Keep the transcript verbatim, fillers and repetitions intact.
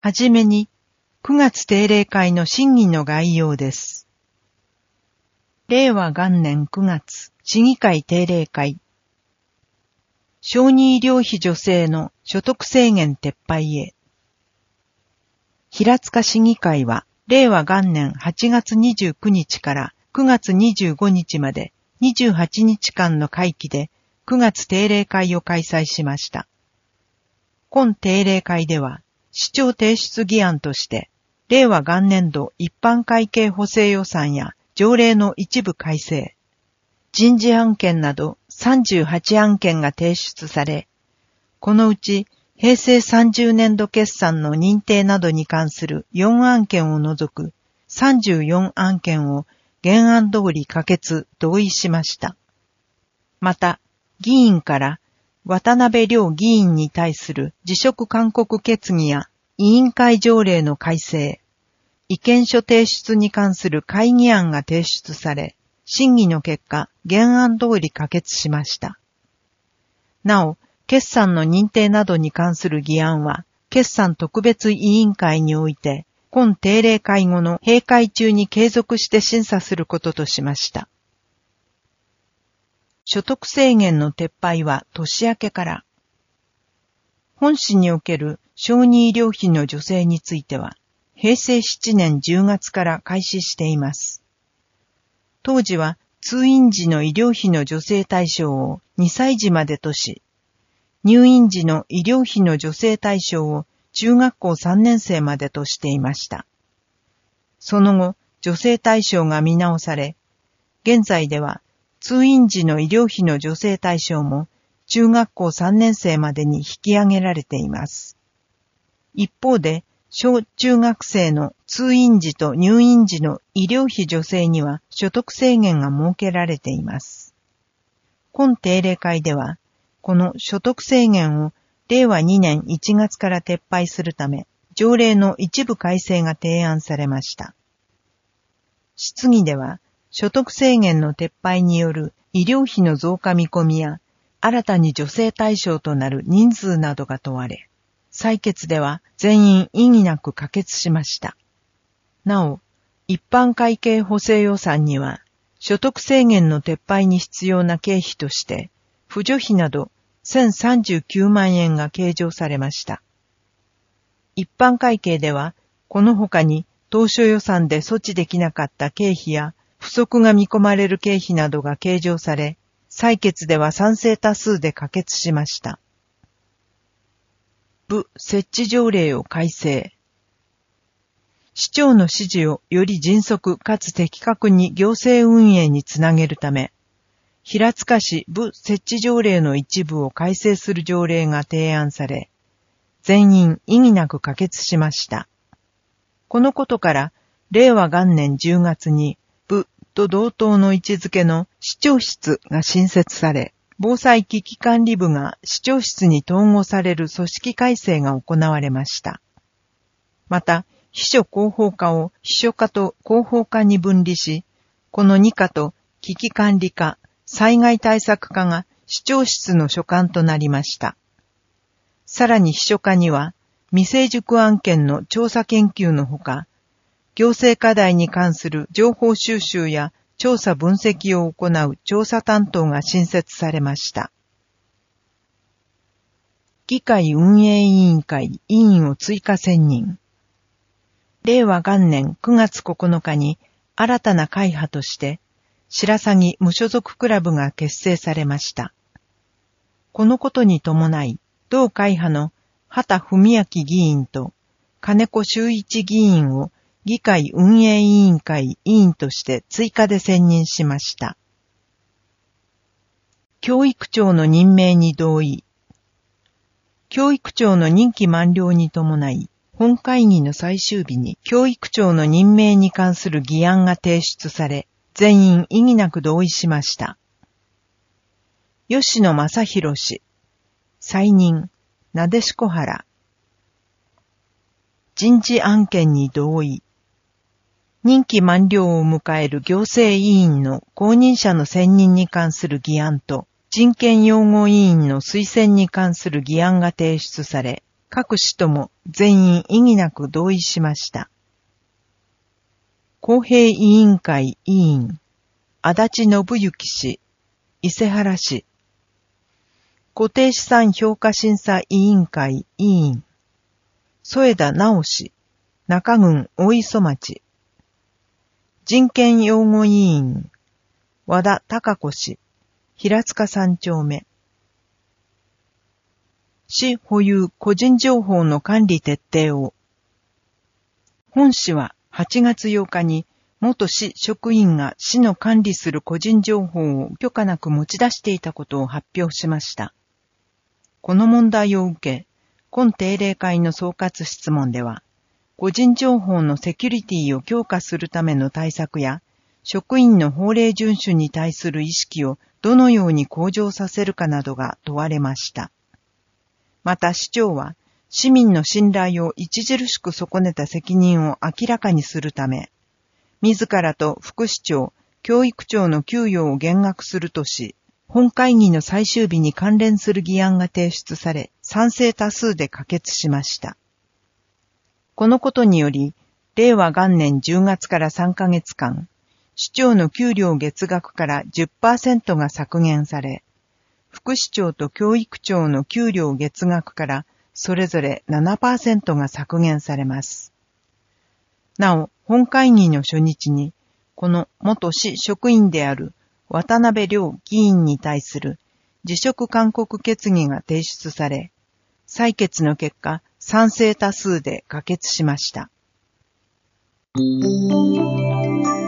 はじめに、くがつ定例会の審議の概要です。令和元年くがつ、市議会定例会。小児医療費助成の所得制限撤廃へ。平塚市議会は、令和元年はちがつにじゅうくにちからくがつにじゅうごにちまでにじゅうはちにちかんの会期でくがつ定例会を開催しました。今定例会では、市長提出議案として、令和元年度一般会計補正予算や条例の一部改正、人事案件などさんじゅうはちあんけんが提出され、このうち平成さんじゅうねんど決算の認定などに関するよんあんけんを除くさんじゅうよんあんけんを原案通り可決・同意しました。また、議員から渡辺亮議員に対する辞職勧告決議や委員会条例の改正、意見書提出に関する会議案が提出され、審議の結果、原案通り可決しました。なお、決算の認定などに関する議案は、決算特別委員会において、今定例会後の閉会中に継続して審査することとしました。所得制限の撤廃は年明けから。本市における小児医療費の助成については、平成しちねんじゅうがつから開始しています。当時は通院時の医療費の助成対象をにさいじまでとし、入院時の医療費の助成対象を中学校さんねんせいまでとしていました。その後、助成対象が見直され、現在では通院時の医療費の助成対象も中学校さんねんせいまでに引き上げられています。一方で、小中学生の通院時と入院時の医療費助成には所得制限が設けられています。今定例会では、この所得制限をれいわにねんいちがつから撤廃するため、条例の一部改正が提案されました。質疑では、所得制限の撤廃による医療費の増加見込みや、新たに助成対象となる人数などが問われ、採決では全員異議なく可決しました。なお、一般会計補正予算には、所得制限の撤廃に必要な経費として、扶助費などせんさんじゅうきゅうまんえんが計上されました。一般会計では、この他に当初予算で措置できなかった経費や不足が見込まれる経費などが計上され、採決では賛成多数で可決しました。部設置条例を改正。市長の指示をより迅速かつ的確に行政運営につなげるため、平塚市部設置条例の一部を改正する条例が提案され、全員異議なく可決しました。このことから、令和元年じゅうがつに部と同等の位置づけの市長室が新設され、防災危機管理部が市長室に統合される組織改正が行われました。また、秘書広報課を秘書課と広報課に分離し、このに課と危機管理課、災害対策課が市長室の所管となりました。さらに秘書課には、未成熟案件の調査研究のほか、行政課題に関する情報収集や調査分析を行う調査担当が新設されました。議会運営委員会委員を追加選任。令和元年くがつここのかに新たな会派として、白鷺無所属クラブが結成されました。このことに伴い、同会派の畑文明議員と金子修一議員を議会運営委員会委員として追加で選任しました。教育長の任命に同意。教育長の任期満了に伴い、本会議の最終日に教育長の任命に関する議案が提出され、全員異議なく同意しました。吉野正弘氏、再任、なでしこ原。人事案件に同意。任期満了を迎える行政委員の公認者の選任に関する議案と、人権擁護委員の推薦に関する議案が提出され、 各氏とも全員異議なく同意しました。公平委員会委員、足立信之氏、伊勢原氏。固定資産評価審査委員会委員、添田直氏、中郡大磯町。人権擁護委員、和田貴子氏、平塚三丁目。市保有個人情報の管理徹底を。本市ははちがつようかに元市職員が市の管理する個人情報を許可なく持ち出していたことを発表しました。この問題を受け、今定例会の総括質問では、個人情報のセキュリティを強化するための対策や、職員の法令遵守に対する意識をどのように向上させるかなどが問われました。また市長は、市民の信頼を著しく損ねた責任を明らかにするため、自らと副市長、教育長の給与を減額するとし、本会議の最終日に関連する議案が提出され、賛成多数で可決しました。このことにより、れいわがんねんじゅうがつからさんかげつかん、市長の給料月額から じゅっパーセント が削減され、副市長と教育長の給料月額からそれぞれ ななパーセント が削減されます。なお、本会議の初日に、この元市職員である渡辺亮議員に対する辞職勧告決議が提出され、採決の結果、賛成多数で可決しました。